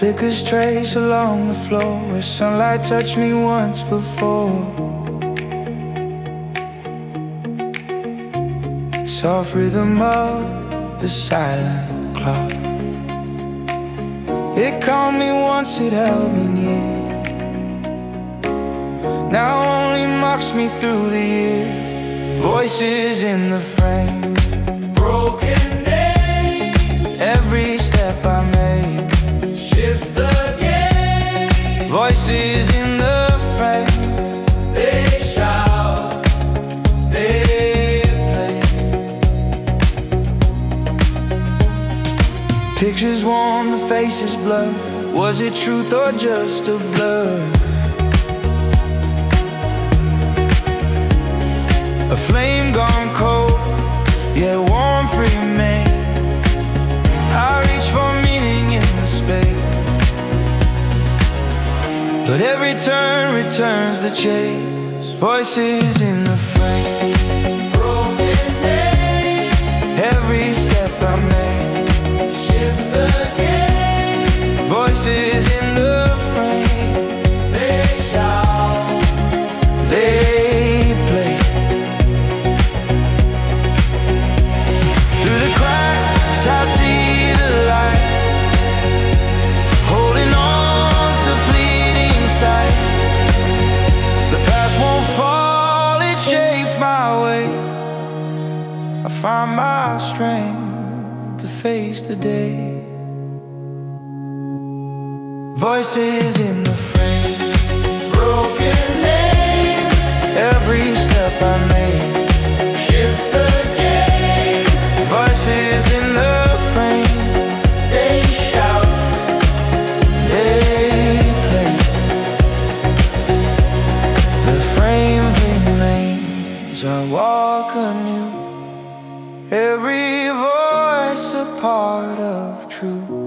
Liquor's trace along the floor where sunlight touched me once before. Soft rhythm of the silent clock. It calmed me once, it held me near. Now only mocks me through the year. Voices in the frame, broken names. Every step I make shifts the game. Voices in the frame, they shout, they play. Pictures worn, the faces blur. Was it truth or just a blur? A flame gone cold, yet warm remain. I reach for meaning in the space, but every turn returns the chase. Voices in the frame, broken names. Every step I make shifts the game. Voices in the frame, they shout, they play. Through the cracks I see the light, holding on to fleeting sight. The past won't fall, it shapes my way. I find my strength to face the day. Voices in the frame, broken names. Every step I make shifts the game. Voices in the frame, they shout, they play. The frame remains, I walk anew. Every voice a part of truth.